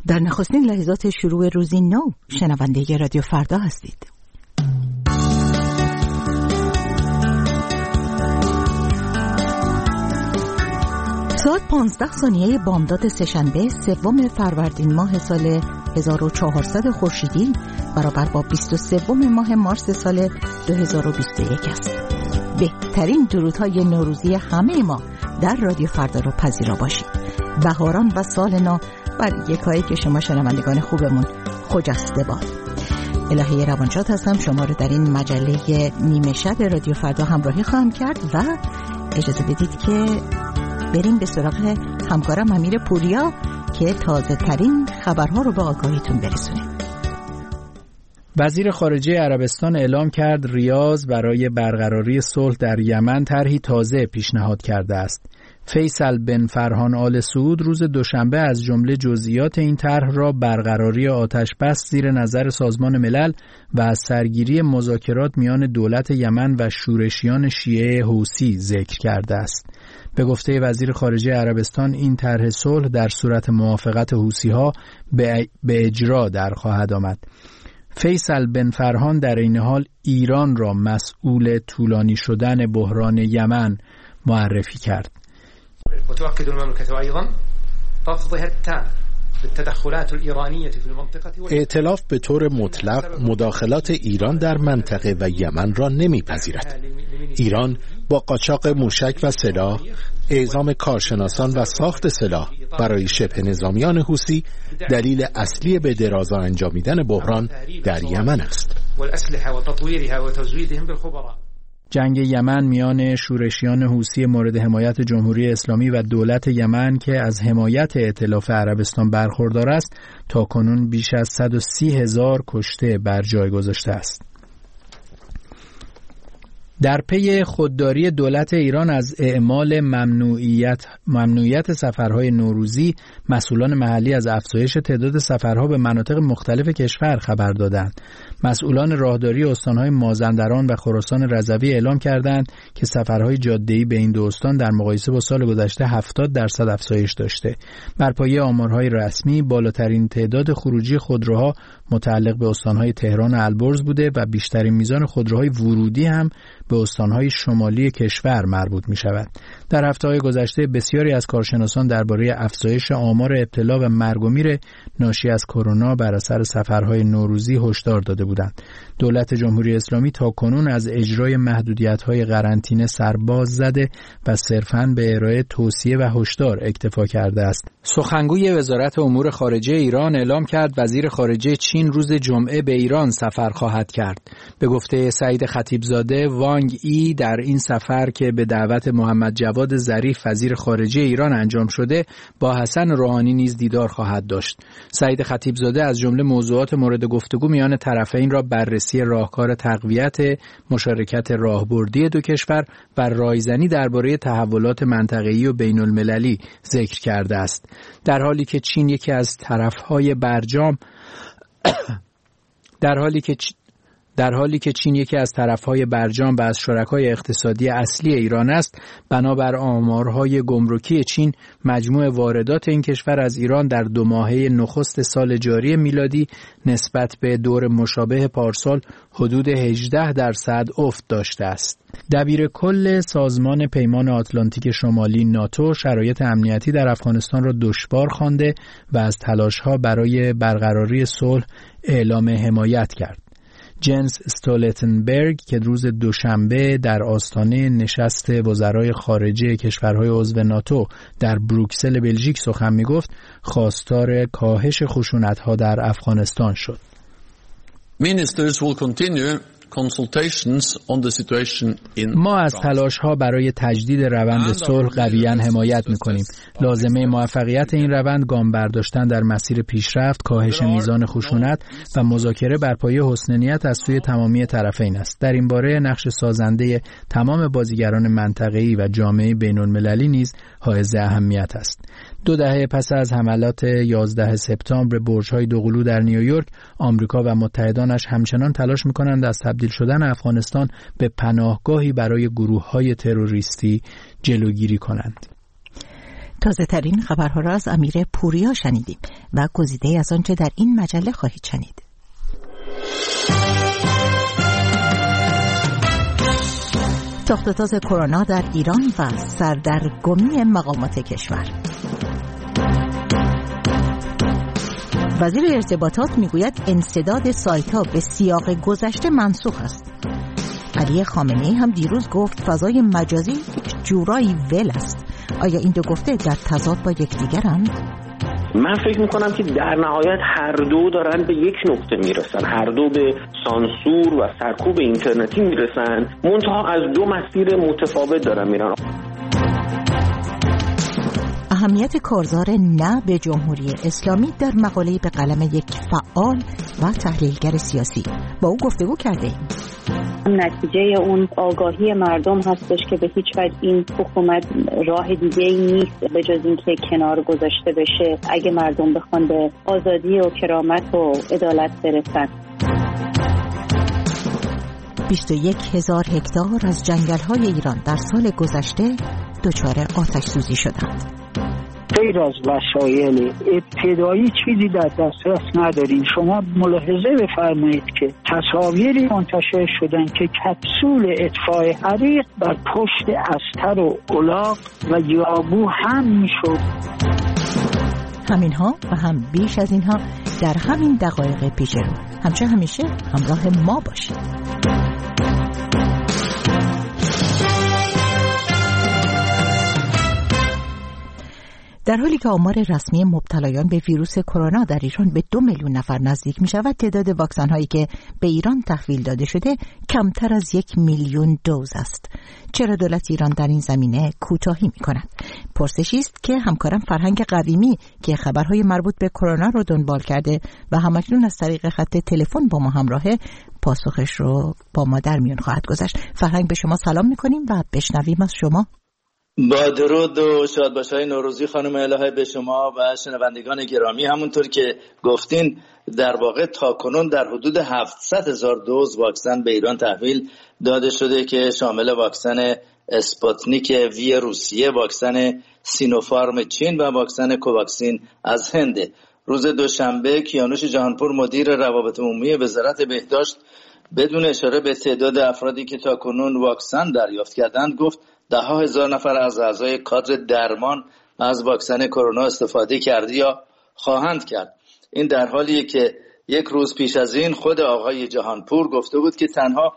در نخستین لحظات شروع روزی نو شنونده رادیو فردا هستید. ساعت 15 بامداد سه‌شنبه 3 فروردین ماه سال 1400 خورشیدی برابر با 23 ماه مارس سال 2021 است. بهترین درودهای نوروزی همه ما در رادیو فردا رو پذیرا باشید. بهاران و سال نو بر یکایی که شما شنوندگان خوبمون خجسته باد. الهه روانشاد هستم، شما رو در این مجله نیمه شب رادیو فردا همراهی خواهم کرد و اجازه بدید که بریم به سراغ همکارم امیر پوریا که تازه ترین خبرها رو به آگاهیتون برسونه. وزیر خارجه عربستان اعلام کرد ریاض برای برقراری صلح در یمن طرحی تازه پیشنهاد کرده است. فیصل بن فرحان آل سعود روز دوشنبه از جمله جزئیات این طرح را برقراری آتش بس زیر نظر سازمان ملل و از سرگیری مذاکرات میان دولت یمن و شورشیان شیعه حوثی ذکر کرده است. به گفته وزیر خارجه عربستان این طرح صلح در صورت موافقت حوثی‌ها به اجرا در خواهد آمد. فیصل بن فرحان در این حال ایران را مسئول طولانی شدن بحران یمن معرفی کرد. وتؤكد المملكة أيضا رفضها التام للتدخلات الإيرانية في المنطقة. ائتلاف به طور مطلق مداخلات ایران در منطقه و یمن را نمیپذیرد. ایران با قاچاق موشک و سلاح، اعزام کارشناسان و ساخت سلاح برای شبه نظامیان حوثی دلیل اصلی به درازا انجامیدن بحران در یمن است. والأسلحة وتطويرها وتزويدهم بالخبراء. جنگ یمن میان شورشیان حوثی مورد حمایت جمهوری اسلامی و دولت یمن که از حمایت ائتلاف عربستان برخوردار است تاکنون بیش از 130,000 کشته بر جای گذاشته است. در پی خودداری دولت ایران از اعمال ممنوعیت سفرهای نوروزی، مسئولان محلی از افزایش تعداد سفرها به مناطق مختلف کشور خبر دادند. مسئولان راهداری استانهای مازندران و خراسان رضوی اعلام کردند که سفرهای جاده‌ای به این دو استان در مقایسه با سال گذشته 70% افزایش داشته. بر پایه آمارهای رسمی، بالاترین تعداد خروجی خودروها متعلق به استانهای تهران و البرز بوده و بیشترین میزان خودروهای ورودی هم به استانهای شمالی کشور مربوط می شود. در هفته‌های گذشته بسیاری از کارشناسان درباره افزایش آمار ابتلا و مرگ و میر ناشی از کرونا بر اثر سفرهای نوروزی هشدار داده بودند. دولت جمهوری اسلامی تاکنون از اجرای محدودیت‌های قرنطینه سرباز زده و صرفاً به ارائه توصیه و هشدار اکتفا کرده است. سخنگوی وزارت امور خارجه ایران اعلام کرد وزیر خارجه چین روز جمعه به ایران سفر خواهد کرد. به گفته سعید خطیبزاده، وانگ ای در این سفر که به دعوت محمد جواد ظریف وزیر خارجه ایران انجام شده با حسن روحانی نیز دیدار خواهد داشت. سعید خطیبزاده از جمله موضوعات مورد گفتگو میان طرفین را بررسی راهکار تقویت مشارکت راهبردی دو کشور و رایزنی درباره تحولات منطقه‌ای و بین‌المللی ذکر کرده است. در حالی که چین یکی از طرفهای برجام و از شرکای اقتصادی اصلی ایران است، بنابر آمارهای گمرکی چین مجموع واردات این کشور از ایران در 2 ماهه نخست سال جاری میلادی نسبت به دور مشابه پارسال حدود 18% افت داشته است. دبیر کل سازمان پیمان آتلانتیک شمالی ناتو شرایط امنیتی در افغانستان را دشوار خوانده و از تلاش‌ها برای برقراری صلح اعلام حمایت کرد. جنس استولتنبرگ که روز دوشنبه در آستانه نشست وزرای خارجه کشورهای عضو ناتو در بروکسل بلژیک سخن می‌گفت، خواستار کاهش خشونت‌ها در افغانستان شد. Ministers will continue ما از تلاش‌ها برای تجدید روند صلح قویاً حمایت می‌کنیم. لازمه موفقیت این روند گام برداشتن در مسیر پیشرفت، کاهش میزان خشونت و مذاکره بر پایه حسن نیت از سوی تمامی طرفین است. در این باره نقش سازنده تمام بازیگران منطقه‌ای و جامعه بین‌المللی نیز حائز اهمیت است. 2 دهه پس از حملات 11 سپتامبر برج‌های دوقلو در نیویورک، آمریکا و متحدانش همچنان تلاش می‌کنند از تبدیل شدن افغانستان به پناهگاهی برای گروه‌های تروریستی جلوگیری کنند. تازه ترین خبرها را از امیر پوریا شنیدیم و گزیده از آنچه در این مجله خواهید شنید. تاخت و تاز کرونا در ایران و سردرگمی مقامات کشور. وزیر ارتباطات میگوید انسداد سایت‌ها به سیاق گذشته منسوخ است. علی خامنه‌ای هم دیروز گفت فضای مجازی یک جورایی ول است. آیا این دو گفته در تضاد با یکدیگرند؟ من فکر میکنم که در نهایت هر دو دارن به یک نقطه میرسن، هر دو به سانسور و سرکوب اینترنتی میرسن، منتها از دو مسیر متفاوت دارن میرن. اهمیت کارزار نه به جمهوری اسلامی در مقاله به قلم یک فعال و تحلیلگر سیاسی با او گفتگو کرده ایم. نتیجه اون آگاهی مردم هستش که به هیچ وجه این حکومت راه دیگه‌ای نیست به جز اینکه کنار گذاشته بشه اگه مردم بخوان به آزادی و کرامت و عدالت برسن. 21,000 هکتار از جنگل‌های ایران در سال گذشته دچار آتش سوزی شدند. غیر از وسایل ابتدایی چیزی در دسترس نداریم. شما ملاحظه بفرمایید که تصاویری منتشر شدن که کپسول اطفاء حریق بر پشت استر و الاغ و یابو هم میشد. همینها و هم بیش از اینها در همین دقایق پیش رو. همچه همیشه همراه ما باشید. در حالی که آمار رسمی مبتلایان به ویروس کرونا در ایران به 2 میلیون نفر نزدیک می شود، تعداد واکسن هایی که به ایران تحویل داده شده کمتر از 1 میلیون دوز است. چرا دولت ایران در این زمینه کوتاهی می کند؟ پرسشی است که همکارم فرهنگ قویمی که خبرهای مربوط به کرونا رو دنبال کرده و همکنون از طریق خط تلفن با ما همراهه، پاسخش رو با ما در میون خواهد گذاشت. فرهنگ، به شما سلام می کنیم و بشنویم از شما. با درود و شادباشی‌های نوروزی خانم الهه به شما و شنوندگان گرامی. همونطور که گفتین در واقع تاکنون در حدود 700,000 دوز واکسن به ایران تحویل داده شده که شامل واکسن اسپوتنیک وی روسیه، واکسن سینوفارم چین و واکسن کوواکسین از هند. روز دوشنبه کیانوش جهانپور مدیر روابط عمومی وزارت بهداشت بدون اشاره به تعداد افرادی که تاکنون واکسن دریافت کردند گفت 10,000 نفر از اعضای کادر درمان از واکسن کرونا استفاده کرده یا خواهند کرد. این در حالیه که یک روز پیش از این خود آقای جهانپور گفته بود که تنها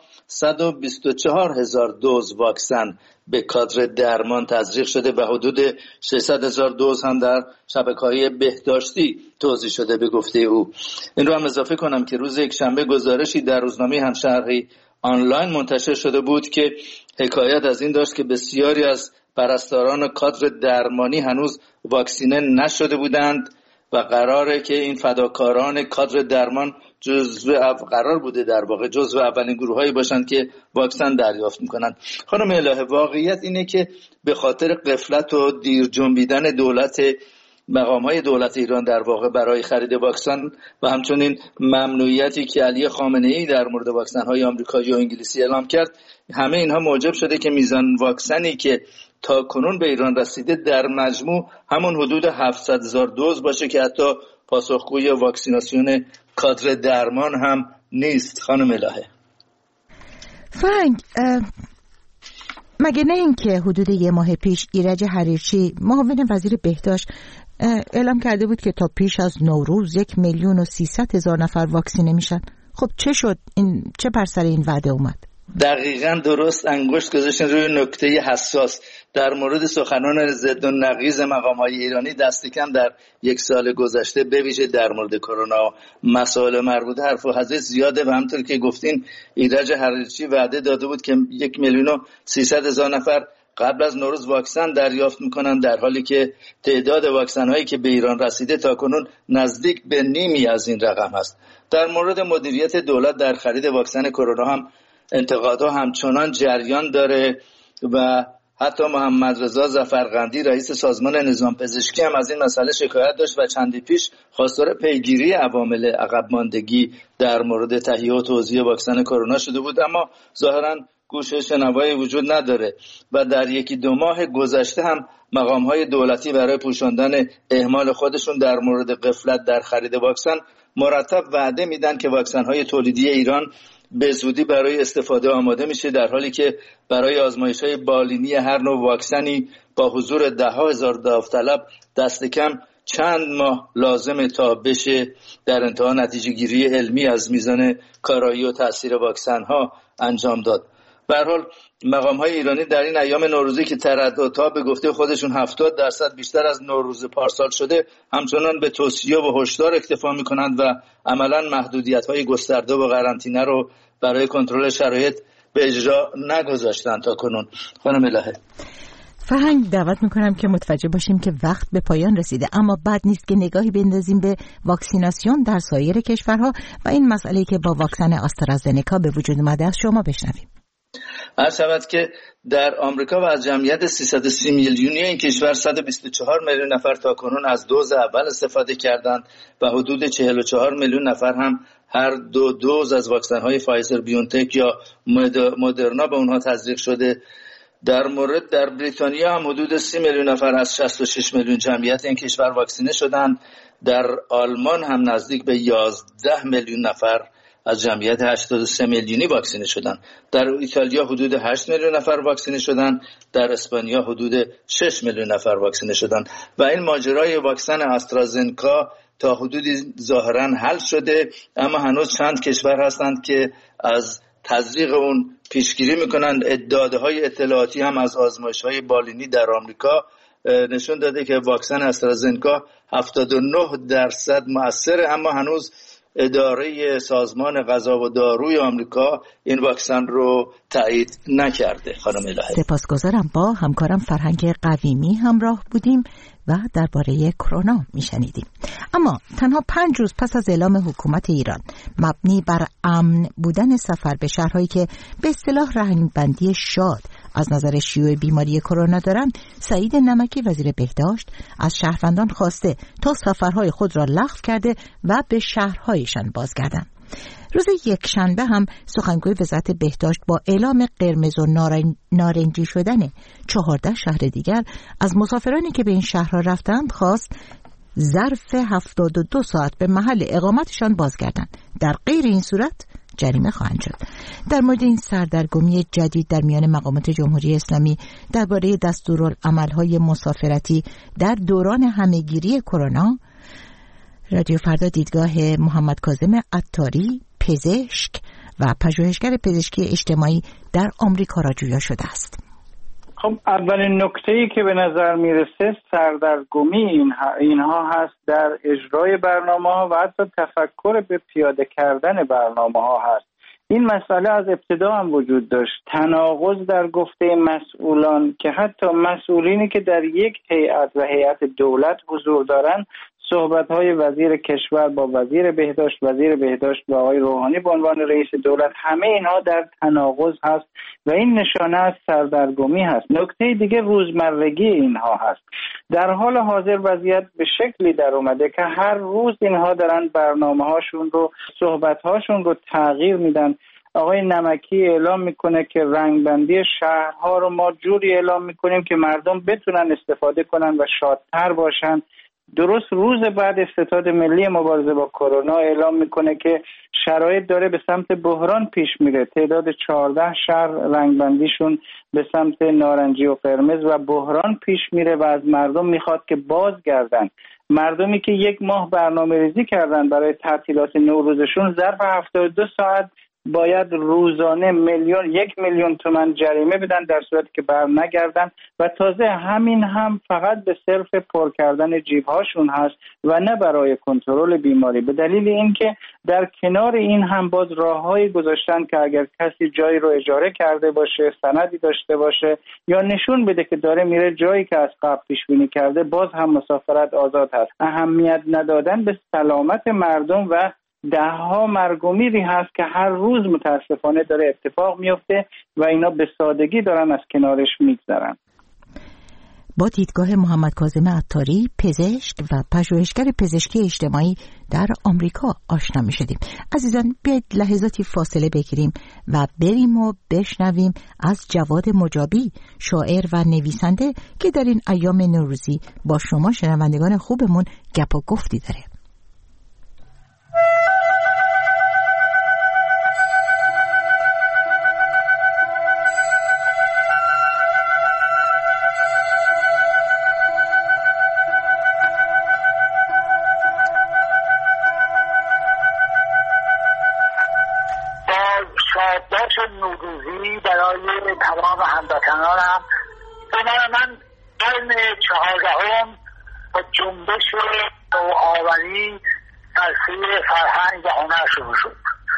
124,000 دوز واکسن به کادر درمان تزریق شده و حدود 600,000 دوز هم در شبکه‌های بهداشتی توزیع شده به گفته او. این رو هم اضافه کنم که روز یکشنبه گزارشی در روزنامه همشهری آنلاین منتشر شده بود که حکایت از این داشت که بسیاری از پرستاران کادر درمانی هنوز واکسینه نشده بودند و قراره که این فداکاران کادر درمان قرار بوده در واقع جزو اولین گروهایی باشند که واکسن دریافت میکنند. خانم الهه، واقعیت اینه که به خاطر غفلت و دیر جنبیدن مقام‌های دولت ایران در واقع برای خرید واکسن و همچنین ممنوعیتی که علی خامنه‌ای در مورد واکسن‌های آمریکایی و انگلیسی اعلام کرد، همه اینها موجب شده که میزان واکسنی که تا کنون به ایران رسیده در مجموع همون حدود 700,000 دوز باشه که حتی پاسخگوی واکسیناسیون کادر درمان هم نیست. خانم الهه، فرنگ، مگه نه این که حدود 1 ماه پیش ایرج حریرچی معاون وزیر بهداشت اعلام کرده بود که تا پیش از نوروز 1,300,000 نفر واکسینه میشن؟ خب چه شد؟ چه بر سر این وعده اومد؟ دقیقاً درست انگشت گذاشتن روی نکته حساس. در مورد سخنان ضد و نقیض مقام‌های ایرانی دست کم در 1 سال گذشته به ویژه در مورد کرونا مسائل مربوطه حرف و حدیث زیاده و همونطور که گفتین ایرج حریرچی وعده داده بود که 1,300,000 نفر قبل از نوروز واکسن دریافت میکنن، در حالی که تعداد واکسن هایی که به ایران رسیده تاکنون نزدیک به نیمی از این رقم هست. در مورد مدیریت دولت در خرید واکسن کرونا هم انتقادها همچنان جریان داره و حتی محمد رضا ظفرقندی رئیس سازمان نظام پزشکی هم از این مسئله شکایت داشت و چندی پیش خواستار پیگیری عوامل عقب ماندگی در مورد تهیه و توزیع واکسن کرونا شده بود، اما ظاهرا گوش شنوایی وجود نداره و در یکی دو ماه گذشته هم مقام‌های دولتی برای پوشاندن اهمال خودشون در مورد غفلت در خرید واکسن مرتب وعده میدن که واکسن‌های تولیدی ایران به زودی برای استفاده آماده میشه، در حالی که برای آزمایش‌های بالینی هر نوع واکسنی با حضور 10,000 داوطلب دست کم چند ماه لازمه تا بشه در انتها نتیجه گیری علمی از میزان کارایی و تاثیر واکسن ها انجام داد. به هر حال مقام های ایرانی در این ایام نوروزی که ترددها به گفته خودشون 70% بیشتر از نوروز پارسال شده، همچنان به توصیه و هشدار اکتفا میکنند و عملا محدودیت های گسترده و قرنطینه رو برای کنترل شرایط به اجرا نگذاشتن تا کنون. خانم الهه، فرهنگ دعوت میکنم که متوجه باشیم که وقت به پایان رسیده، اما بد نیست که نگاهی بندازیم به واکسیناسیون در سایر کشورها و این مسئله‌ای که با واکسن آسترازنکا به وجود اومده از شما بشنویم. عرض شود که در آمریکا و از جمعیت 330 میلیونی این کشور 124 میلیون نفر تا کنون از دوز اول استفاده کردند و حدود 44 میلیون نفر هم هر دو دوز از واکسن‌های فایزر بیونتک یا مدرنا به اونها تزریق شده. در بریتانیا هم حدود 30 میلیون نفر از 66 میلیون جمعیت این کشور واکسینه شدند. در آلمان هم نزدیک به 11 میلیون نفر از جمعیت 83 میلیونی واکسینه شدند. در ایتالیا حدود 8 میلیون نفر واکسینه شدند. در اسپانیا حدود 6 میلیون نفر واکسینه شدند و این ماجرای واکسن آسترازنکا تا حدودی ظاهراً حل شده، اما هنوز چند کشور هستند که از تزریق اون پیشگیری میکنند. داده‌های اطلاعاتی هم از آزمایش‌های بالینی در آمریکا نشون داده که واکسن آسترازنکا 79% مؤثره، اما هنوز اداره سازمان غذا و داروی آمریکا این واکسن رو تایید نکرده. خانم الهی، سپاسگزارم. با همکارم فرهنگ قویمی همراه بودیم و درباره کرونا میشنیدیم. اما تنها 5 روز پس از اعلام حکومت ایران مبنی بر امن بودن سفر به شهرهایی که به اصطلاح رهن‌بندی شاد از نظر شیوع بیماری کرونا دارند، سعید نمکی وزیر بهداشت از شهروندان خواسته تا سفرهای خود را لغو کرده و به شهرهایشان بازگردند. روز یکشنبه هم سخنگوی وزارت بهداشت با اعلام قرمز و نارنجی شدن 14 شهر دیگر از مسافرانی که به این شهرها رفتند خواست ظرف 72 ساعت به محل اقامتشان بازگردند. در غیر این صورت جریمه خواهند شد. در مورد این سردرگمی جدید در میان مقامات جمهوری اسلامی درباره دستورالعمل‌های مسافرتی در دوران همه‌گیری کرونا، رادیو فردا دیدگاه محمد کاظم عطاری، پزشک و پژوهشگر پزشکی اجتماعی در آمریکا را جویا شده است. خب اولین نکته‌ای که به نظر میرسه سردرگمی اینها هست در اجرای برنامه‌ها و حتی تفکر به پیاده کردن برنامه‌ها هست. این مسئله از ابتدا هم وجود داشت، تناقض در گفته مسئولان که حتی مسئولینی که در یک هیئت و هیئت دولت حضور دارند صحبت‌های وزیر کشور با وزیر بهداشت با آقای روحانی به عنوان رئیس دولت، همه اینها در تناقض هست و این نشانه از سردرگمی هست. نکته دیگه روزمرگی اینها هست. در حال حاضر وضعیت به شکلی در اومده که هر روز اینها دارن برنامه‌هاشون رو، صحبت‌هاشون رو تغییر میدن. آقای نمکی اعلام میکنه که رنگبندی شهرها رو ما جوری اعلام میکنیم که مردم بتونن استفاده کنن و شادتر باشن. درست روز بعد ستاد ملی مبارزه با کرونا اعلام میکنه که شرایط داره به سمت بحران پیش میره. تعداد 14 شهر رنگبندیشون به سمت نارنجی و قرمز و بحران پیش میره و از مردم میخواد که بازگردن. مردمی که 1 ماه برنامه ریزی کردن برای تعطیلات نوروزشون ظرف 72 ساعت باید روزانه 1 میلیون تومان جریمه بدن در صورتی که بر نگردن و تازه همین هم فقط به صرف پر کردن جیبهاشون هست و نه برای کنترل بیماری. به دلیل اینکه در کنار این هم باز راههایی گذاشتن که اگر کسی جایی رو اجاره کرده باشه، سندی داشته باشه یا نشون بده که داره میره جایی که از قبل پیش بینی کرده، باز هم مسافرت آزاد هست. اهمیت ندادن به سلامت مردم و 10 مرگ و میری هست که هر روز متاسفانه داره اتفاق میفته و اینا به سادگی دارن از کنارش میگذرن. با دیدگاه محمد کاظم عطاری، پزشک و پژوهشگر پزشکی اجتماعی در آمریکا آشنا می‌شدیم. عزیزان، بیایید لحظاتی فاصله بگیریم و بریم و بشنویم از جواد مجابی، شاعر و نویسنده که در این ایام نوروزی با شما شنوندگان خوبمون گپ و گفتی داره. نوروزی برای تمام هموطنانم. من قرن 14 با جنبش نوآوری در سوی فرهنگ و هنر شروع شد.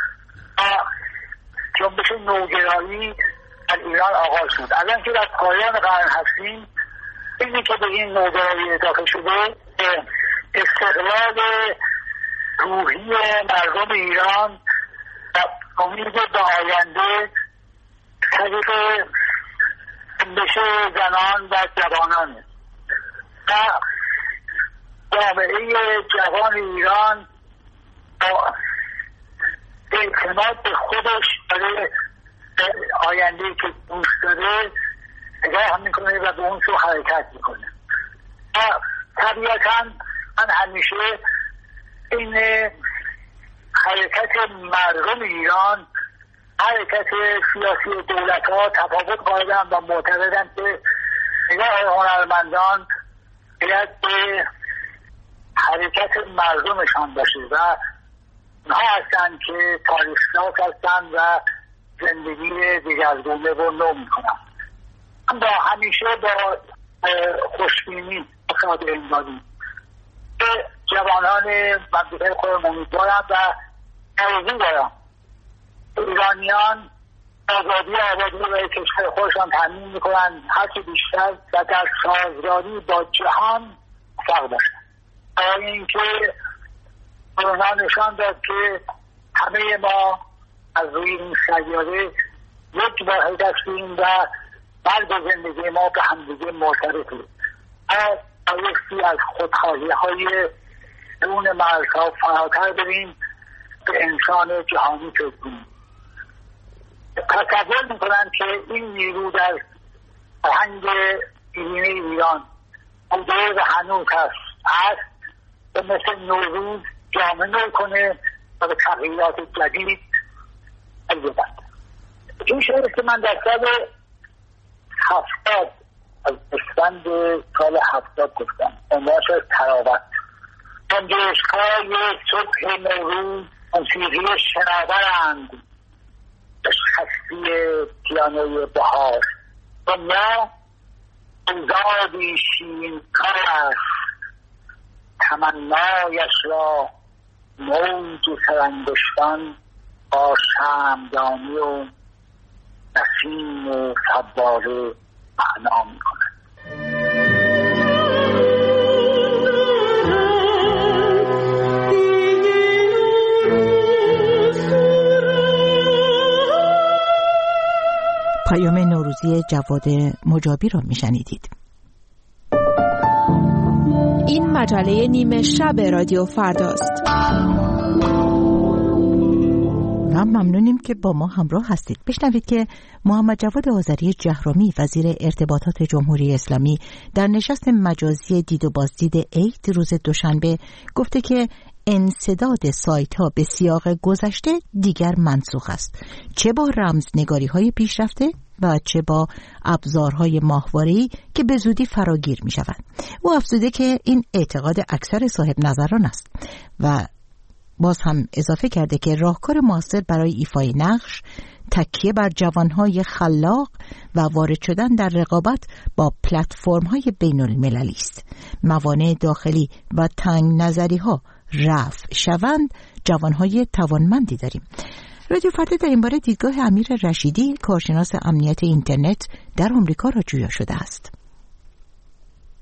جنبش نوگرایی در ایران آغاز شد. از آنکه در پایان قرن هستیم، اینی که به این نوگرایی اضافه شده استقلال روحی مردم ایران و امید به آینده طریق جنبش زنان و جوانان و جامعه جوان ایران با اعتماد به خودش برای آینده که دوست داره نگاه میکنه و به اون سو حرکت میکنه. و طبیعتا من همیشه این حرکت مردم ایران، حرکت سیاسی دولت ها تفاوت قائلم و معتقدم که نگاه هنرمندان باید به حرکت مردمشان باشه و اونها هستن که تاریخ‌شناس هستن و زندگی دیگرگونه رو نو میکنن. من با همیشه با خوشبینی بخواد این دادیم که جوانان مملکت خودمون امیدوارم و آرزو دارم ایرانیان آزادی آبادی برای کشور خودشان تامین میکنن هرچی بیشتر و در سازگاری با جهان موفق باشن. برای اینکه کرونا نشان داد که همه ما از روی این سیاره یک واحد هستیم و مرگ زندگی ما به همدیگه مرتبطه. بایستی از خودخواهی های دون مرزها فراتر بریم به انسان جهانی فکر کنیم. تصور میکنم که این نیرو در فرهنگ دینی ایران بوده و هنوز هست و مثل نوروز جامعه کنه و به تغییرات جدید بده. این شعر که من در سال 70 از اسفند سال 70 گفتم عنوانش تراوت. گنجشک‌های صبح نوروز موسیقی شناورند به خستی پیانوی بهار. دنیا اوزادی شیرین‌کار است، تمنایش را موج سرانگشتان با شمعدانی و نسیم و فواره معنا می‌کند. پیام نوروزی جواد مجابی را میشنیدید. این مجله نیمه شب رادیو فرداست. ممنونیم که با ما همراه هستید. بشنوید که محمد جواد آذری جهرمی وزیر ارتباطات جمهوری اسلامی در نشست مجازی دید و بازدید عید روز دوشنبه گفته که انسداد سایت ها به سیاق گذشته دیگر منسوخ است، چه با رمزنگاری های پیشرفته و چه با ابزارهای ماهواره‌ای که به زودی فراگیر می شوند. او افزوده که این اعتقاد اکثر صاحب نظران است و باز هم اضافه کرده که راهکار موثر برای ایفای نقش تکیه بر جوانهای خلاق و وارد شدن در رقابت با پلتفرم‌های بین‌المللی است. موانع داخلی و تنگ نظری‌ها رفع شوند، جوانهای توانمندی داریم. رادیو فردا در این باره دیدگاه امیر رشیدی، کارشناس امنیت اینترنت در آمریکا را جویا شده است.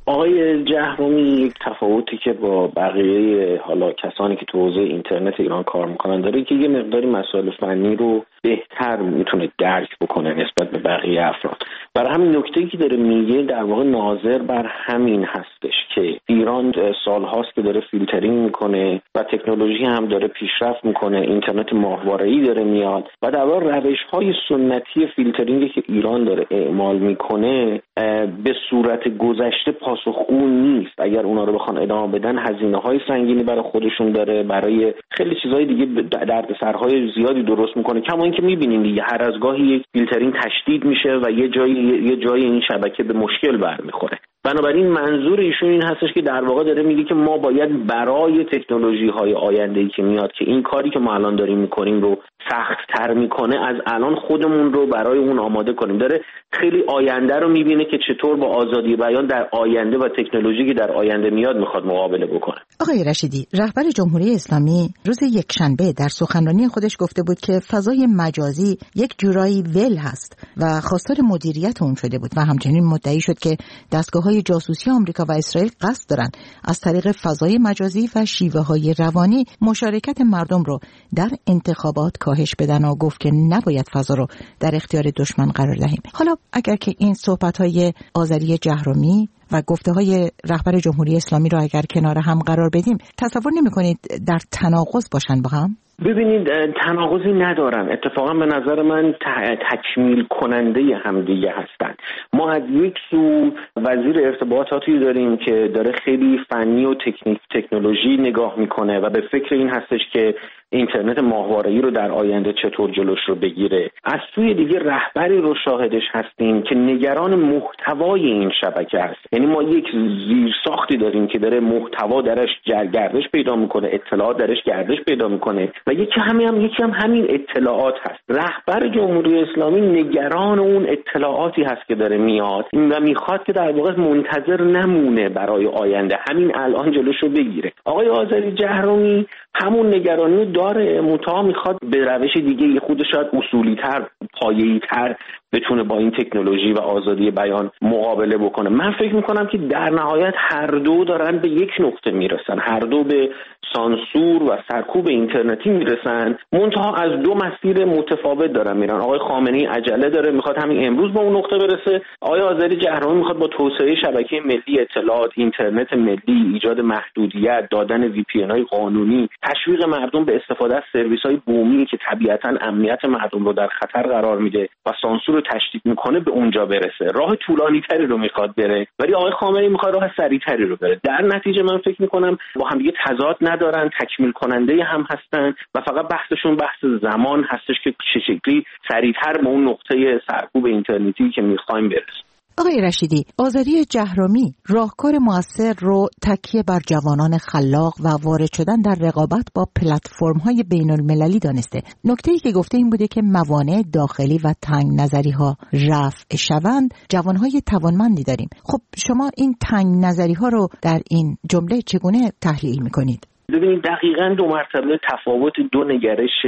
آقای جهرومی یک تفاوتی که با بقیه حالا کسانی که تو حوزه اینترنت ایران کار میکنن داره که یه مقداری مسائل فنی رو بهتر میتونه درک بکنه نسبت به بقیه افراد. برای همین نکته‌ای که داره میگه در واقع ناظر بر همین هستش که ایران سالهاست که داره فیلترینگ میکنه و تکنولوژی هم داره پیشرفت میکنه، اینترنت ماهواره‌ای داره میاد و در واقع روش‌های سنتی فیلترینگی که ایران داره اعمال میکنه به صورت گذشته پاسخگو نیست. اگر اونا رو بخوان ادامه بدن هزینه‌های سنگینی برای خودشون داره، برای خیلی چیزهای دیگه دردسرهای زیادی درست میکنه. کما اینکه میبینیم دیگه هر از گاهی یک فیلترینگ تشدید میشه و یه جایی این شبکه به مشکل برمیخوره. بنابراین منظور ایشون این هستش که در واقع داره میگه که ما باید برای تکنولوژی‌های آینده‌ای که میاد که این کاری که ما الان داریم میکنیم رو سخت‌تر میکنه، از الان خودمون رو برای اون آماده کنیم. داره خیلی آینده رو میبینه که چطور با آزادی بیان در آینده و تکنولوژی که در آینده میاد میخواد مقابله بکنه. آقای رشیدی، رهبر جمهوری اسلامی روز یکشنبه در سخنرانی خودش گفته بود که فضای مجازی یک جورایی ول هست و خواستار مدیریت اون شده بود و همچنین مدعی شد که دستگاه‌های جاسوسی آمریکا و اسرائیل قصد دارن از طریق فضای مجازی و شیوه‌های روانی مشارکت مردم رو در انتخابات کاهش بدن و گفت که نباید فضا رو در اختیار دشمن قرار دهیم. حالا اگر که این صحبت‌های آذری جهرومی و گفته‌های رهبر جمهوری اسلامی رو اگر کنار هم قرار بدیم، تصور نمی‌کنید در تناقض باشن با هم؟ ببینید تناقضی ندارن، اتفاقا به نظر من تکمیل کننده همدیگه هستن. ما از یک سو وزیر ارتباطاتی داریم که داره خیلی فنی و تکنولوژی نگاه میکنه و به فکر این هستش که اینترنت ماهواره‌ای رو در آینده چطور جلوش رو بگیره. از سوی دیگه رهبری رو شاهدش هستیم که نگران محتوای این شبکه است. یعنی ما یک زیرساختی داریم که داره محتوا درش گردش پیدا میکنه، اطلاعات درش گردش پیدا میکنه و یکی هم همین اطلاعات هست. رهبر جمهوری اسلامی نگران اون اطلاعاتی هست که داره میاد و میخواد که در واقع منتظر نمونه برای آینده، همین الان جلوش رو بگیره. آقای آذری جهرومی همون نگرانی داره، منتها میخواد به روش دیگه یه خود شاید اصولی‌تر، پایه‌ای‌تر بتونه با این تکنولوژی و آزادی بیان مقابله بکنه. من فکر میکنم که در نهایت هر دو دارن به یک نقطه میرسن، هر دو به سانسور و سرکوب اینترنتی میرسن، منتها از دو مسیر متفاوت دارن میرن. آقای خامنه‌ای عجله داره، میخواد همین امروز به اون نقطه برسه. آقای آذری جهرومی میخواد با توسعه شبکه ملی اطلاعات، اینترنت ملی، ایجاد محدودیت، دادن وی پی ان های قانونی، تشویق مردم به استفاده از سرویس‌های بومی که طبیعتاً امنیت مردم رو در خطر قرار میده و سانسور رو تشدید میکنه، به اونجا برسه. راه طولانی‌تری رو میخواد بره، ولی آقای خامنه‌ای میخواد راه سریع‌تری رو بره. در نتیجه من فکر میکنم با هم دیگه تضاد ندارن، تکمیل کننده هم هستن و فقط بحثشون بحث زمان هستش که چه شکلی سریعتر به اون نقطه سرکوب اینترنتی که میخوایم برسیم. آقای رشیدی، آذری جهرومی راهکار موثر رو تکیه بر جوانان خلاق و وارد شدن در رقابت با پلتفرم‌های بین‌المللی دانسته. نکته‌ای که گفته این بوده که موانع داخلی و تنگ نظری‌ها رفع شوند، جوان‌های توانمندی داریم. خب شما این تنگ نظری‌ها رو در این جمله چگونه تحلیل می‌کنید؟ ببینید دقیقاً دو مرتبه تفاوت دو نگرش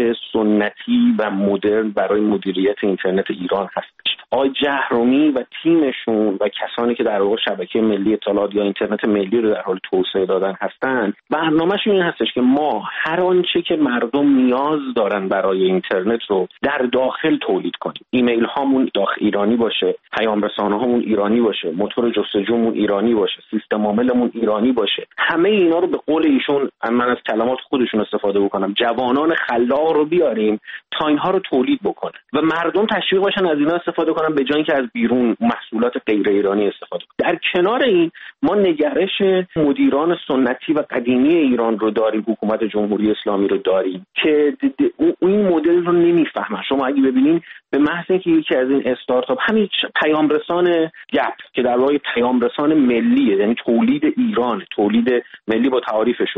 سنتی و مدرن برای مدیریت اینترنت ایران هستش. آقای جهرومی و تیمشون و کسانی که در واقع شبکه ملی اطلاعات یا اینترنت ملی رو در حال توسعه دادن هستن، برنامه‌شون این هستش که ما هر آنچه که مردم نیاز دارن برای اینترنت رو در داخل تولید کنیم. ایمیل هامون داخل ایرانی باشه، پیام رسانه هامون ایرانی باشه، موتور جستجومون ایرانی باشه، سیستم عاملمون ایرانی باشه. همه اینا رو به قول ایشون، من از کلمات خودشون استفاده بکنم، جوانان خلاق رو بیاریم تا اینها رو تولید بکنن و مردم تشویق باشن از اینا استفاده کنن به جای اینکه از بیرون محصولات غیر ایرانی استفاده کنن. در کنار این ما نگرش مدیران سنتی و قدیمی ایران رو داریم، حکومت جمهوری اسلامی رو داریم که این مدل رو نمیفهمن. شما اگه ببینین به محض اینکه یکی از این استارتاپ همین پیام رسان گپ که در واقع پیام رسان ملیه، یعنی تولید ایران، تولید ملی با تعاریفشون، و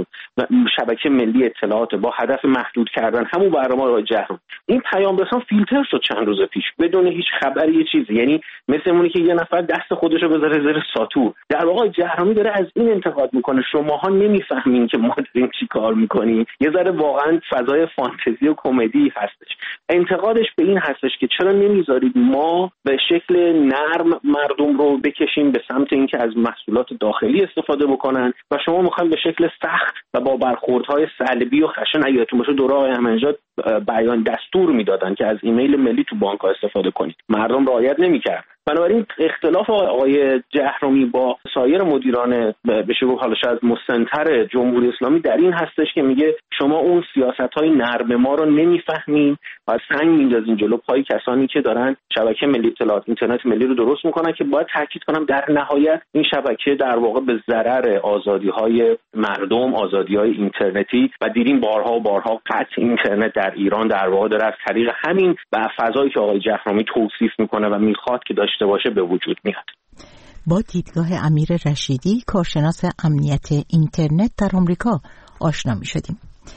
شبکه ملی اطلاعات با هدف محدود کردن همون برنامه آقای جهرمی. این پیام رسان فیلتر شد چند روز پیش بدون هیچ خبری یه چیزی، یعنی مثل اونی که یه نفر دست خودشو بذاره زیر ساتور. در واقع جهرمی داره از این انتقاد میکنه شماها نمیفهمین که ما داریم چی کار میکنیم. یه ذره واقعا فضای فانتزی و کمدی هستش. انتقادش به این هستش که چرا نمیذارید ما به شکل نرم مردم رو بکشیم به سمت اینکه از محصولات داخلی استفاده بکنن و شما میخواین به شکل سخت و با برخوردهای سلبی و خشن اگرتون باشه دوره آقای احمدی‌نژاد بیان دستور میدادن که از ایمیل ملی تو بانک‌ها استفاده کنید. مردم رعایت نمی‌کردن. بنابراین اختلاف آقای جهرمی با سایر مدیران به شکل حالا شاید مسن‌تر جمهوری اسلامی در این هستش که میگه شما اون سیاست‌های نرم ما رو نمی‌فهمین و سنگ میندازین جلو پای کسانی که دارن شبکه ملی اطلاعات اینترنت ملی رو درست میکنن که باید تاکید کنم در نهایت این شبکه در واقع به ضرر آزادی‌های مردم، آزادی‌های اینترنتی و دیدیم بارها و بارها قطع اینترنت در ایران در واقع داره از طریق همین و فضایی که آقای جهرمی توصیف میکنه و میخواد که داشته باشه به وجود میاد. با دیدگاه امیر رشیدی کارشناس امنیت اینترنت در آمریکا آشنا میشدیم.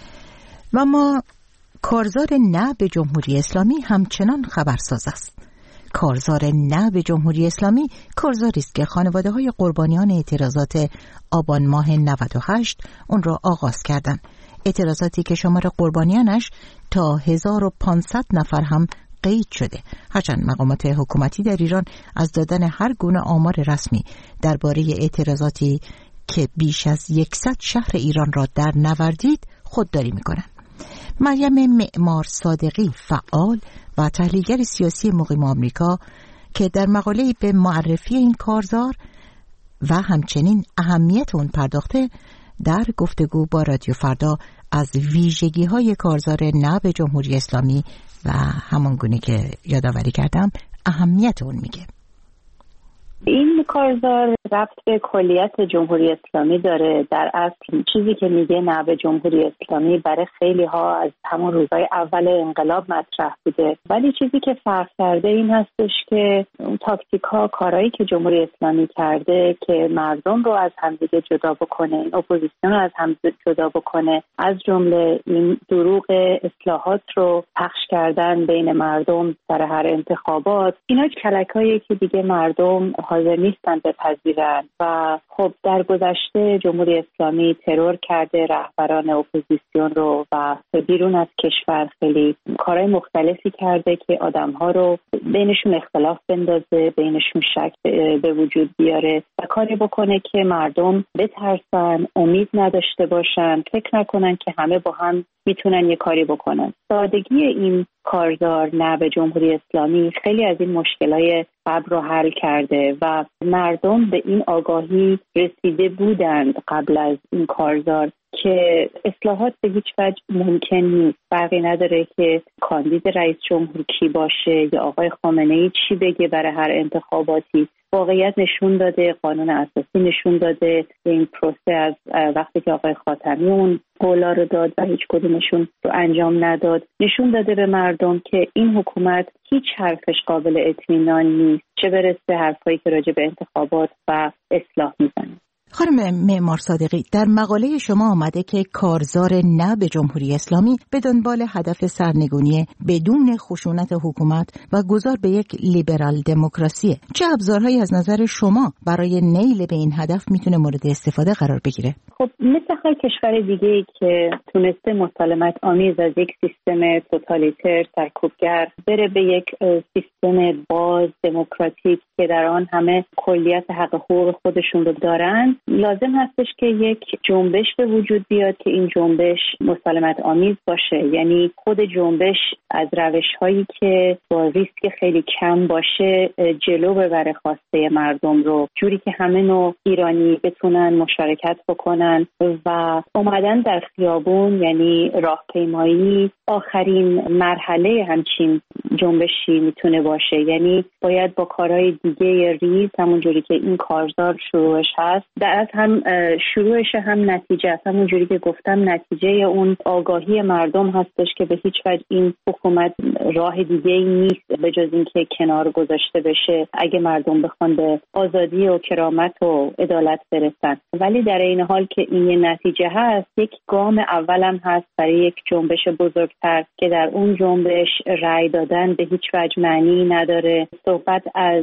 و ما کارزار نه به جمهوری اسلامی همچنان خبرساز است. کارزار نه به جمهوری اسلامی کارزاری است که خانواده‌های قربانیان اعتراضات آبان ماه 98 اون را آغاز کردند. اعتراضاتی که شمار قربانیانش تا 1500 نفر هم قید شده. هرچند مقامات حکومتی در ایران از دادن هر گونه آمار رسمی درباره اعتراضاتی که بیش از 100 شهر ایران را در نوردید خودداری می‌کنند. مریم معمار صادقی فعال و تحلیلگر سیاسی مقیم آمریکا که در مقاله‌ای به معرفی این کارزار و همچنین اهمیت اون پرداخته در گفتگو با رادیو فردا از ویژگی‌های کارزار نه به جمهوری اسلامی و همان گونه که یادآوری کردم اهمیت اون میگه. این کارزار ربط به کلیت جمهوری اسلامی داره. در اصل چیزی که میگه نه به جمهوری اسلامی برای خیلی ها از همون روزهای اول انقلاب مطرح بوده، ولی چیزی که فرق کرده این هستش که اون تاکتیک ها کارهایی که جمهوری اسلامی کرده که مردم رو از همدیگه جدا بکنه، این اپوزیسیون رو از هم جدا بکنه، از جمله این دروغ اصلاحات رو پخش کردن بین مردم سر هر انتخابات، اینا کلکایی که دیگه مردم حاضر نیستن بپذیرن. و خب در گذشته جمهوری اسلامی ترور کرده رهبران اپوزیسیون رو و بیرون از کشور خیلی کارهای مختلفی کرده که آدم‌ها رو بینشون اختلاف بندازه، بینشون شک به وجود بیاره و کاری بکنه که مردم بترسن، امید نداشته باشن، فکر نکنن که همه با هم میتونن یه کاری بکنن. سادگی این کارزار نه به جمهوری اسلامی خیلی از این مشکلای قبل رو حل کرده و مردم به این آگاهی رسیده بودند قبل از این کارزار که اصلاحات به هیچ وجه ممکن نیست. فرقی نداره که کاندید رئیس جمهور کی باشه یا آقای خامنه‌ای چی بگه برای هر انتخاباتی. واقعیت نشون داده، قانون اساسی نشون داده، این پروسه از وقتی که آقای خاتمی اون قولا رو داد و هیچ کدومشون رو انجام نداد، نشون داده به مردم که این حکومت هیچ حرفش قابل اطمینان نیست، چه برسه حرفایی که راجع به انتخابات و اصلاح میزنه. خانم معمار صادقی، در مقاله شما آمده که کارزار نه به جمهوری اسلامی به دنبال هدف سرنگونی بدون خشونت حکومت و گذار به یک لیبرال دموکراسی. چه ابزارهایی از نظر شما برای نیل به این هدف میتونه مورد استفاده قرار بگیره؟ خب مثل هر کشور دیگه‌ای که تونسته مسالمت آمیز از یک سیستم توتالیتر سرکوبگر بره به یک سیستم باز دموکراتیک که در آن همه کلیت حق حقوق خودشون رو دارن، لازم هستش که یک جنبش به وجود بیاد که این جنبش مسالمت آمیز باشه. یعنی خود جنبش از روش‌هایی که با ریسک خیلی کم باشه جلو ببره خواسته مردم رو، جوری که همه نوع ایرانی بتونن مشارکت بکنن و اومدن در خیابون، یعنی راهپیمایی آخرین مرحله همچین جنبشی میتونه باشه. یعنی باید با کارهای دیگه ریز، همون جوری که این کارزار شروعش هست، در هم شروعش هم نتیجه است. همون جوری که گفتم نتیجه اون آگاهی مردم هستش که به هیچ وجه این حکومت راه دیگه‌ای نیست به جز اینکه کنار گذاشته بشه اگه مردم بخوان به آزادی و کرامت و عدالت برسن. ولی در این حال که این یه نتیجه هست، یک گام اولم هست برای یک جنبش بزرگتر که در اون جنبش رأی دادن به هیچ وجه معنی نداره. صحبت از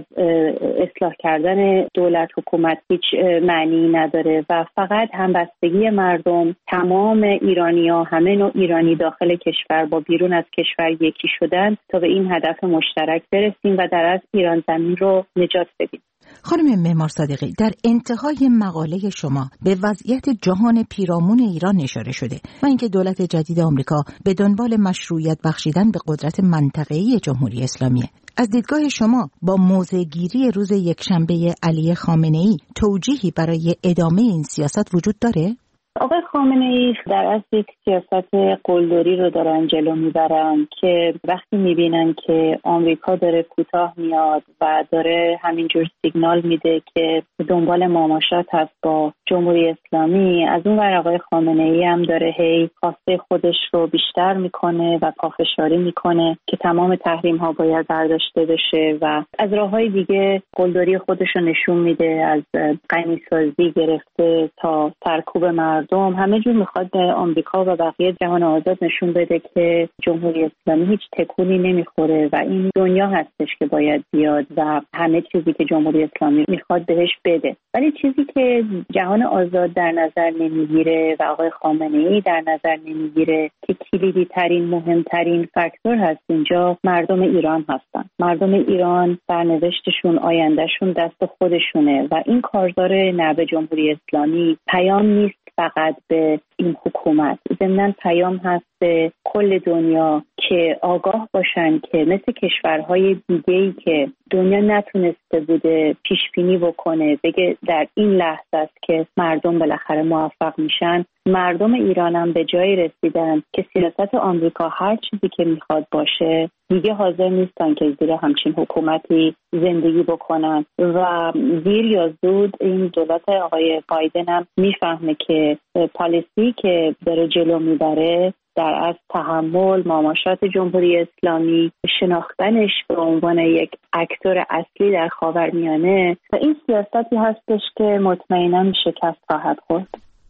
اصلاح کردن دولت حکومت هیچ معنی نداره و فقط همبستگی مردم، تمام ایرانی‌ها، همه نوع ایرانی داخل کشور با بیرون از کشور یکی شدن تا به این هدف مشترک برسیم و در از ایران زمین رو نجات بدیم. خانم معمار صادقی، در انتهای مقاله شما به وضعیت جهان پیرامون ایران اشاره شده و اینکه دولت جدید آمریکا به دنبال مشروعیت بخشیدن به قدرت منطقه‌ای جمهوری اسلامیه. از دیدگاه شما با موضع‌گیری روز یکشنبه علی خامنه‌ای توجیهی برای ادامه این سیاست وجود داره؟ آقای خامنه‌ای در اصل یک سیاست قلدری رو دارن جلو میبرن که وقتی میبینن که آمریکا داره کوتاه میاد و داره همینجور سیگنال میده که دنبال مماشات هست با جمهوری اسلامی، از اون ور آقای خامنه‌ای هم داره هی خواسته خودش رو بیشتر میکنه و پافشاری میکنه که تمام تحریم ها باید برداشته بشه و از راههای دیگه قلدری خودش رو نشون میده، از غنیسازی گرفته تا سرکوب مردم، همه جور میخواد به آمریکا و بقیه جهان آزاد نشون بده که جمهوری اسلامی هیچ تکونی نمیخوره و این دنیا هستش که باید بیاد و همه چیزی که جمهوری اسلامی میخواد بهش بده. ولی چیزی که جهان آزاد در نظر نمیگیره و آقای خامنه‌ای در نظر نمیگیره که کلیدی ترین مهمترین فاکتور هست اینجا مردم ایران هستن. مردم ایران سرنوشتشون، آیندهشون دست خودشونه و این کارزار نه به جمهوری اسلامی پیام نیست فقط به این حکومت، ضمناً پیام هست به کل دنیا که آگاه باشن که مثل کشورهای دیگه‌ای که دنیا نتونسته بوده پیش بینی بکنه بگه در این لحظه است که مردم بالاخره موفق میشن، مردم ایران هم به جایی رسیدن که سیاست آمریکا هر چیزی که میخواد باشه دیگه حاضر نیستن که زیر همچین حکومتی زندگی بکنن و دیر یا زود این دولت آقای بایدن هم میفهمه که پالیسی که داره جلو میبره در از تحمل مماشات جمهوری اسلامی، شناختنش به عنوان یک اکتور اصلی در خاورمیانه و این سیاستی هستش که مطمئناً شکست خواهد خورد.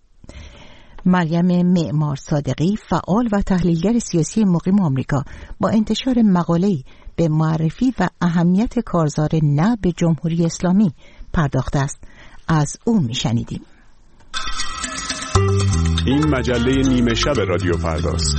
مریم معمار صادقی، فعال و تحلیلگر سیاسی مقیم آمریکا، با انتشار مقاله‌ای به معرفی و اهمیت کارزار نه به جمهوری اسلامی پرداخته است. از او میشنیدیم. این مجله نیمه شب رادیو فرداست.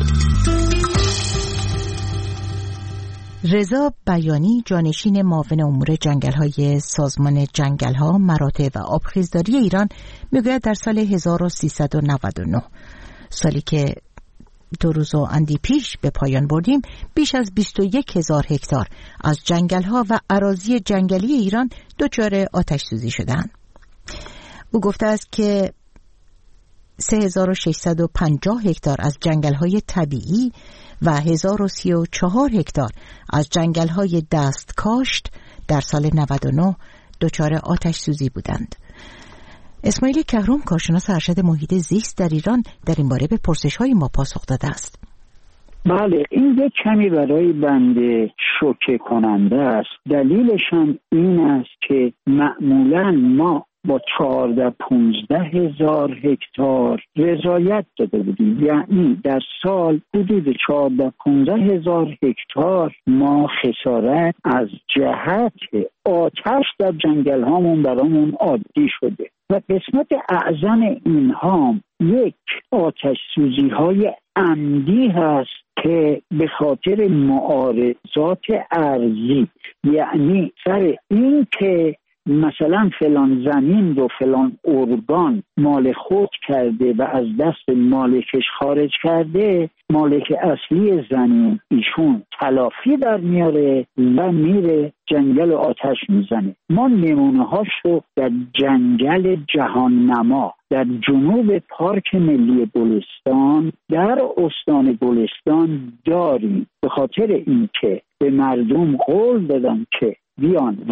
رضا بیانی، جانشین معاون امور جنگل‌های سازمان جنگل‌ها، مراتع و آبخیزداری ایران، میگوید در سال 1399، سالی که 2 روز و اندی پیش به پایان بردیم، بیش از 21,000 هکتار از جنگل‌ها و اراضی جنگلی ایران دچار آتش سوزی شدند. او گفته است که 3650 هکتار از جنگل‌های طبیعی و 1034 هکتار از جنگل‌های دست کاشت در سال 99 دچار آتش سوزی بودند. اسماعیل کهرم، کارشناس ارشد محیط زیست در ایران، در این باره به پرسش‌های ما پاسخ داده است. بله، این یک کمی برای بنده شوکه کننده است. دلیلش هم این است که معمولاً ما با 14-15 هزار هکتار رضایت داده بودیم، یعنی در سال حدود 14-15 هزار هکتار ما خسارت از جهت آتش در جنگل هامون برامون عادی شده و قسمت اعظم اینها یک آتش سوزی های عمدی هست که به خاطر معارضات ارضی، یعنی سر این که مثلا فلان زمین رو فلان ارگان مال خود کرده و از دست مالکش خارج کرده، مالک اصلی زمین ایشون تلافی در میاره و میره جنگل آتش میزنه. ما نمونه هاش رو در جنگل جهان نما در جنوب پارک ملی گلستان در استان گلستان داریم، به خاطر اینکه به مردم قول دادن که بیان و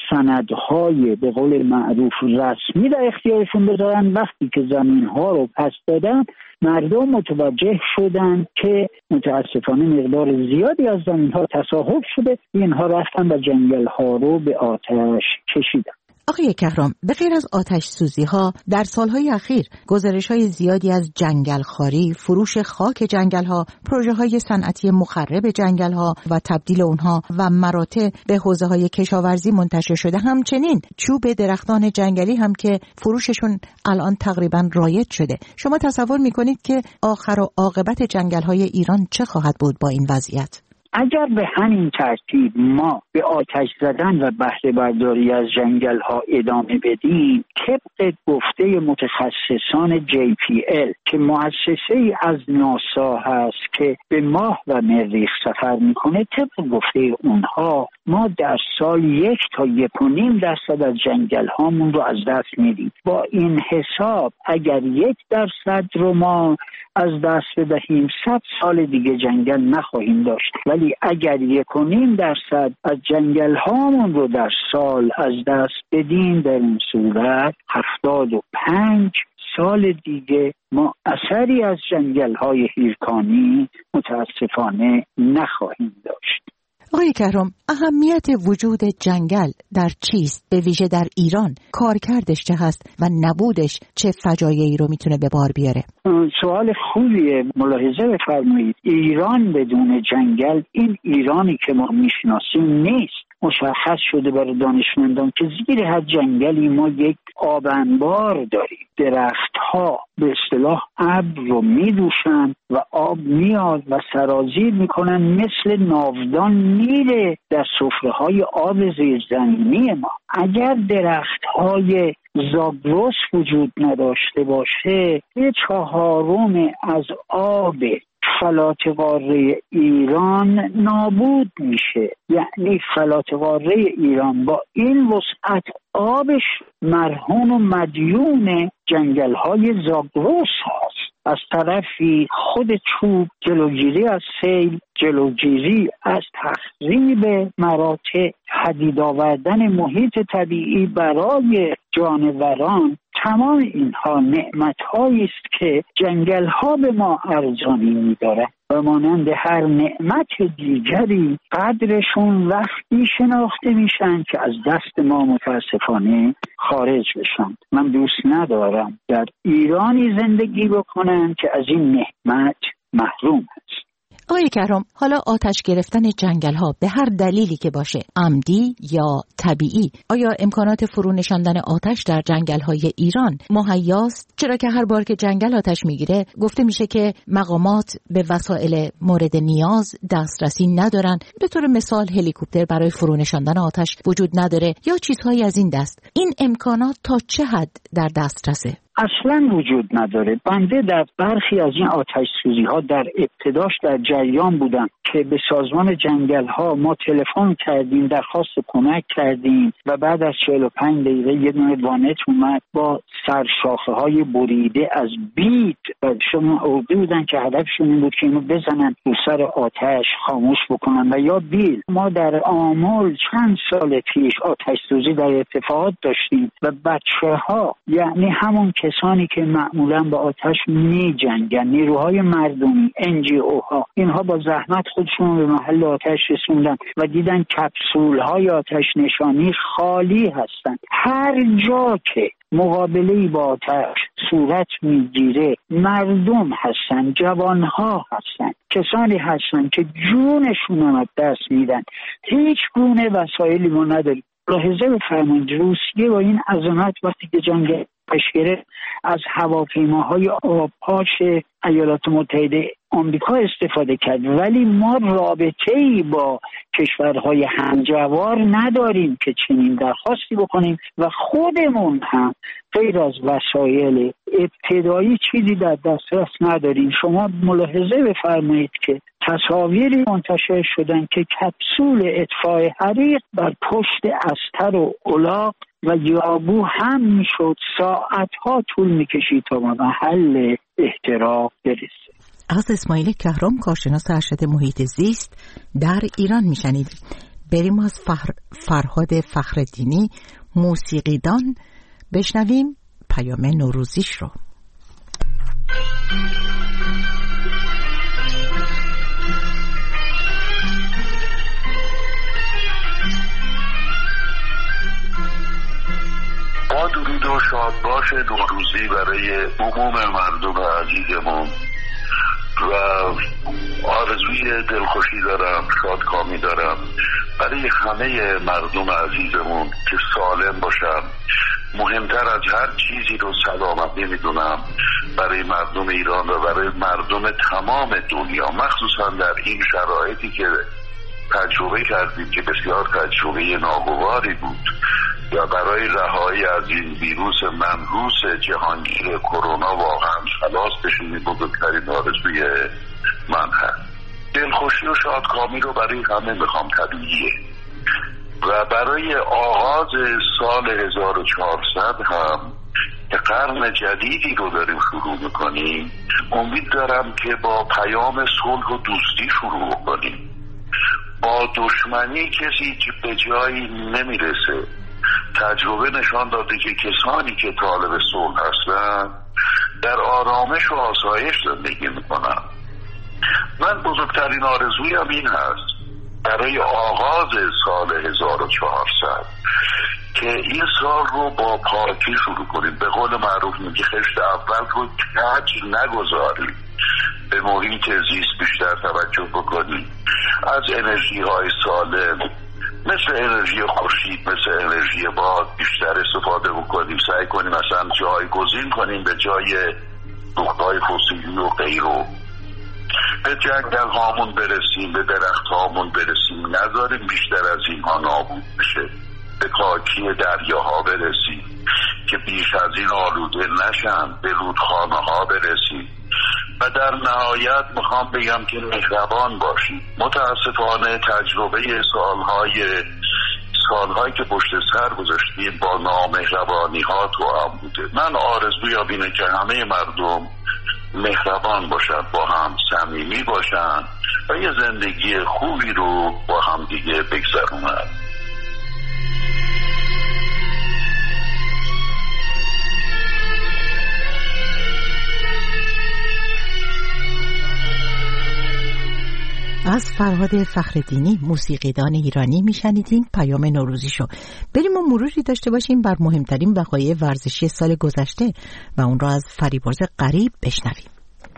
سندهای به قول معروف رسمی در اختیارشون بذارن. وقتی که زمین‌ها رو پس دادن مردم متوجه شدن که متاسفانه مقدار زیادی از زمین‌ها تصاحب شده، اینها رفتن و جنگل‌ها رو به آتش کشیدن. آقای کهرام، به غیر از آتش سوزی ها در سالهای اخیر گزارش های زیادی از جنگل خاری، فروش خاک جنگل ها، پروژه های صنعتی مخرب جنگل ها و تبدیل اونها و مراتع به حوزه های کشاورزی منتشر شده. همچنین چوب درختان جنگلی هم که فروششون الان تقریبا رایج شده. شما تصور میکنید که آخر و عاقبت جنگل های ایران چه خواهد بود با این وضعیت؟ اگر به همین ترتیب ما به آتش زدن و بهره برداری از جنگل ها ادامه بدیم، طبق گفته متخصصان JPL که مؤسسه‌ای از ناسا هست که به ماه و مریخ سفر میکنه، طبق گفته اونها ما در سال 1 تا 1.5% از جنگل هامون رو از دست میدیم. با این حساب اگر 1% رو ما از دست بدهیم 100 سال دیگه جنگل نخواهیم داشت، ولی اگر 1.5% از جنگل هامون رو در سال از دست بدیم، در این صورت 75 سال دیگه ما اثری از جنگل های هیرکانی متاسفانه نخواهیم داشت. آقای کهرام، اهمیت وجود جنگل در چیست؟ به ویژه در ایران کارکردش چه هست و نبودش چه فجایعی رو میتونه به بار بیاره؟ سوال خوبیه. ملاحظه بفرمایید، ایران بدون جنگل این ایرانی که ما میشناسیم نیست. مشخص شده برای دانشمندان که زیر هر جنگلی ما یک آب انبار داریم. درختها به اصطلاح ابر رو میدوشن و آب میاد و سرازیر میکنن، مثل ناودان میره در سفره‌های آب زیرزمینی ما. اگر درختهای زاگرس وجود نداشته باشه، 1/4 از آب فلات قاره ایران نابود میشه. یعنی فلات قاره ایران با این وسعت آبش مرهون و مدیون جنگل‌های زاگرس هست. از طرفی خود چوب جلوگیری از سیل، جلوگیری از تخریب مراتع، پدید آوردن محیط طبیعی برای جانوران، تمام اینها نعمت‌هایی است که جنگل‌ها به ما ارزانی می‌دارند و مانند هر نعمت دیگری قدرشون وقتی شناخته میشن که از دست ما متاسفانه خارج بشن. من دوست ندارم در ایرانی زندگی بکنم که از این نعمت محروم است. آقای کهرام، حالا آتش گرفتن جنگل ها به هر دلیلی که باشه، عمدی یا طبیعی، آیا امکانات فرو نشاندن آتش در جنگل های ایران مهیاست؟ چرا که هر بار که جنگل آتش میگیره گفته میشه که مقامات به وسایل مورد نیاز دسترسی ندارن. به طور مثال هلیکوپتر برای فرو نشاندن آتش وجود نداره یا چیزهایی از این دست. این امکانات تا چه حد در دسترسه؟ اصلا وجود نداره. بنده در برخی از این آتش سوزی ها در ابتداش در جریان بودم که به سازمان جنگل ها ما تلفن کردیم، درخواست کمک کردیم و بعد از 45 دقیقه یه دونه وانت اومد با سرشاخه های بریده از بید و شما اردی بودن که هدفشون این بود که اینو بزنن رو سر آتش خاموش بکنن و یا بیل. ما در آمل چند سال پیش آتش سوزی در ارتفاعات داشتیم و بچه ها، یعنی همون کسانی که معمولا با آتش می جنگن، نیروهای مردمی، NGO ها، اینها با زحمت خودشون به محل آتش رسوندن و دیدن کپسول های آتش نشانی خالی هستند. هر جا که مقابله‌ای با آتش صورت میگیره مردم هستن، جوانها هستن، کسانی هستن که جونشون هم از دست میدن. هیچ گونه وسایلی ما نداریم. لاحظه بفرمایید روسیه با این عظمت وقتی که جنگ پشگره از هواپیماهای آبپاش ایالات متحده آمریکا استفاده کرد، ولی ما رابطه‌ای با کشورهای همجوار نداریم که چنین درخواستی بکنیم و خودمون هم غیر از وسایل ابتدایی چیزی در دسترس نداریم. شما ملاحظه بفرمایید که تصاویری منتشر شدن که کپسول اطفاء حریق بر پشت استر و الاغ و یابو هم میشد، ساعتها طول میکشید تا به محل احتراق برسه. از اسماعیل کهرام، کارشناس ارشد محیط زیست در ایران میشنید. بریم از فرهاد فخرالدینی موسیقیدان بشنویم پیام نوروزیش رو. با درود و شادباش نوروزی برای عموم مردم عزیزمون و آرزوی دلخوشی دارم، شادکامی دارم برای همه مردم عزیزمون که سالم باشن. مهمتر از هر چیزی رو سلامتی میدونم برای مردم ایران و برای مردم تمام دنیا، مخصوصا در این شرایطی که تجربه کردیم که بسیار تجربه ناگواری بود و برای رهایی از این ویروس منحوس جهانگیر کرونا واقعا خلاص بشیم بزرگترین آرزوی من هست. دلخوشی و شادکامی رو برای همه میخوام، طبیعیه، و برای آغاز سال 1400 هم که قرن جدیدی رو داریم شروع میکنیم، امید دارم که با پیام صلح و دوستی شروع کنیم. با دشمنی کسی به جایی نمیرسه. تجربه نشان داده که کسانی که طالب صلح هستن در آرامش و آسایش زندگی میکنن. من بزرگترین آرزویم این هست برای آغاز سال 1400 که این سال رو با پاکی شروع کنیم. به قول معروف میگه خشت اول رو کج نگذاریم، به محیط زیست بیشتر توجه بکنیم، از انرژی های سالم مثل انرژی خورشید، مثل انرژی باد بیشتر استفاده بکنیم. سعی کنیم مثلا جایگزین کنیم به جای سوختهای فسیلی و غیره. به جنگل هامون برسیم، به درخت هامون برسیم، نذاریم بیشتر از اینها نابود بشه. به پاکی دریاها برسیم که بیش از این آلوده نشن. به رودخانه ها برسیم و در نهایت میخوام بگم که مهربان باشید. متاسفانه تجربه سالهایی که پشت سر گذاشتیم با نامهربانی ها تو هم بوده. من آرزویم اینه که همه مردم مهربان باشن، با هم صمیمی باشن و یه زندگی خوبی رو با هم دیگه بگذرونن. از فرهاد فخرالدینی موسیقیدان ایرانی میشنیدین پیام نوروزیشو. بریم و مروری داشته باشیم بر مهمترین وقایع ورزشی سال گذشته و اون را از فریبرز غریب بشنویم.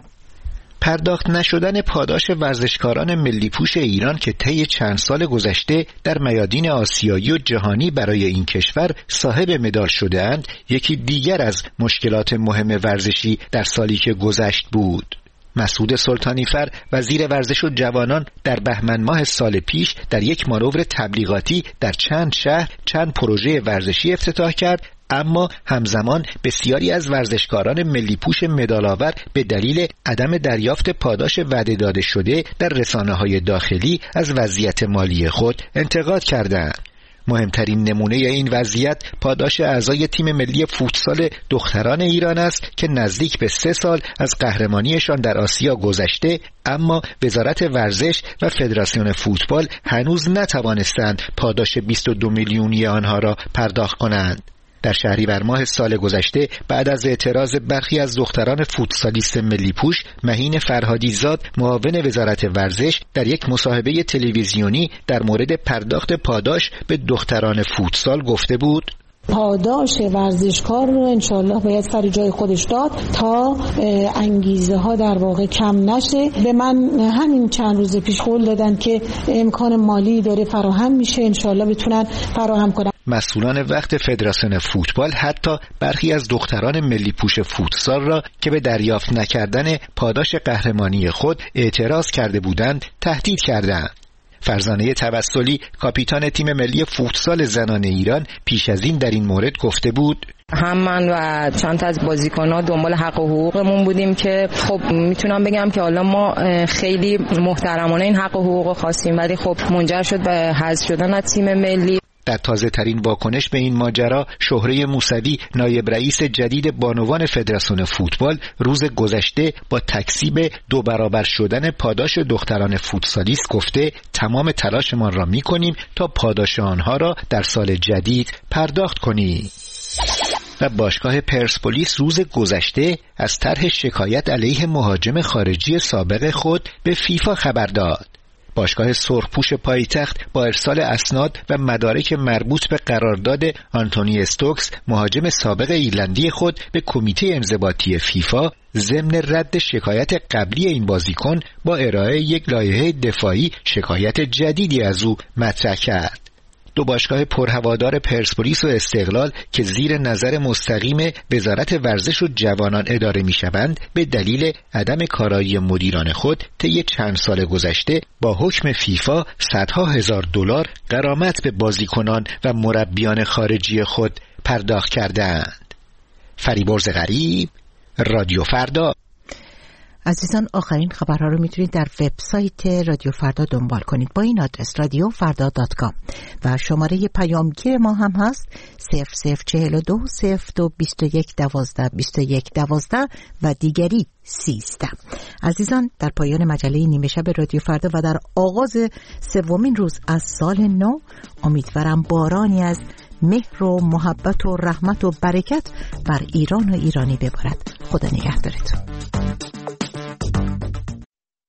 پرداخت نشدن پاداش ورزشکاران ملی پوش ایران که طی چند سال گذشته در میادین آسیایی و جهانی برای این کشور صاحب مدال شده‌اند، یکی دیگر از مشکلات مهم ورزشی در سالی که گذشت بود. مسعود سلطانیفر وزیر ورزش و جوانان در بهمن ماه سال پیش در یک مانور تبلیغاتی در چند شهر چند پروژه ورزشی افتتاح کرد، اما همزمان بسیاری از ورزشکاران ملی پوش مدال‌آور به دلیل عدم دریافت پاداش وعده داده شده در رسانه‌های داخلی از وضعیت مالی خود انتقاد کردند. مهمترین نمونه این وضعیت پاداش اعضای تیم ملی فوتسال دختران ایران است که نزدیک به 3 سال از قهرمانیشان در آسیا گذشته، اما وزارت ورزش و فدراسیون فوتبال هنوز نتوانستند پاداش 22 میلیونی آنها را پرداخت کنند. در شهریور ماه سال گذشته بعد از اعتراض برخی از دختران فوتسالیست ملی پوش، مهین فرهادی زاد معاون وزارت ورزش در یک مصاحبه تلویزیونی در مورد پرداخت پاداش به دختران فوتسال گفته بود: پاداش ورزشکار رو انشالله باید سر جای خودش داد تا انگیزه ها در واقع کم نشه. به من همین چند روز پیش قول دادن که امکان مالی داره فراهم میشه، انشالله بتونن فراهم کنن. مسئولان وقت فدراسیون فوتبال حتی برخی از دختران ملی پوش فوتسال را که به دریافت نکردن پاداش قهرمانی خود اعتراض کرده بودند تهدید کردند. فرزانه توسلی کاپیتان تیم ملی فوتسال زنان ایران پیش از این در این مورد گفته بود: هم من و چند تا از بازیکن‌ها دنبال حق و حقوقمون بودیم که خب میتونم بگم که حالا ما خیلی محترمانه این حق و حقوق خواستیم، ولی خب منجر شد به حذف شدن از تیم ملی. در تازه ترین واکنش به این ماجرا، شهره موسوی نایب رئیس جدید بانوان فدراسیون فوتبال روز گذشته با تکذیب 2 برابر شدن پاداش دختران فوتسالیست گفته تمام تلاشمان را می‌کنیم تا پاداش آنها را در سال جدید پرداخت کنیم. و باشگاه پرسپولیس روز گذشته از طرح شکایت علیه مهاجم خارجی سابق خود به فیفا خبر داد. باشگاه سرخپوش پایتخت با ارسال اسناد و مدارک مربوط به قرارداد آنتونی استوکس مهاجم سابق ایرلندی خود به کمیته انضباطی فیفا ضمن رد شکایت قبلی این بازیکن با ارائه یک لایحه دفاعی شکایت جدیدی از او مطرح کرد. 2 باشگاه پرهوادار پرسپولیس و استقلال که زیر نظر مستقیم وزارت ورزش و جوانان اداره می‌شوند به دلیل عدم کارایی مدیران خود طی چند سال گذشته با حکم فیفا صدها هزار دلار غرامت به بازیکنان و مربیان خارجی خود پرداخت کردند. فریبرز غریب، رادیو فردا. عزیزان، آخرین خبرها رو میتونید در وبسایت رادیو فردا دنبال کنید با این آدرس radiofarda.com و شماره پیامگیر ما هم هست 0042 02 21 12 21 12 و دیگری 13. عزیزان، در پایان مجله نیمه شب رادیو فردا و در آغاز 3مین روز از سال نو امیدوارم بارانی از مهر و محبت و رحمت و برکت بر ایران و ایرانی ببارد. خدا نگهدارتون.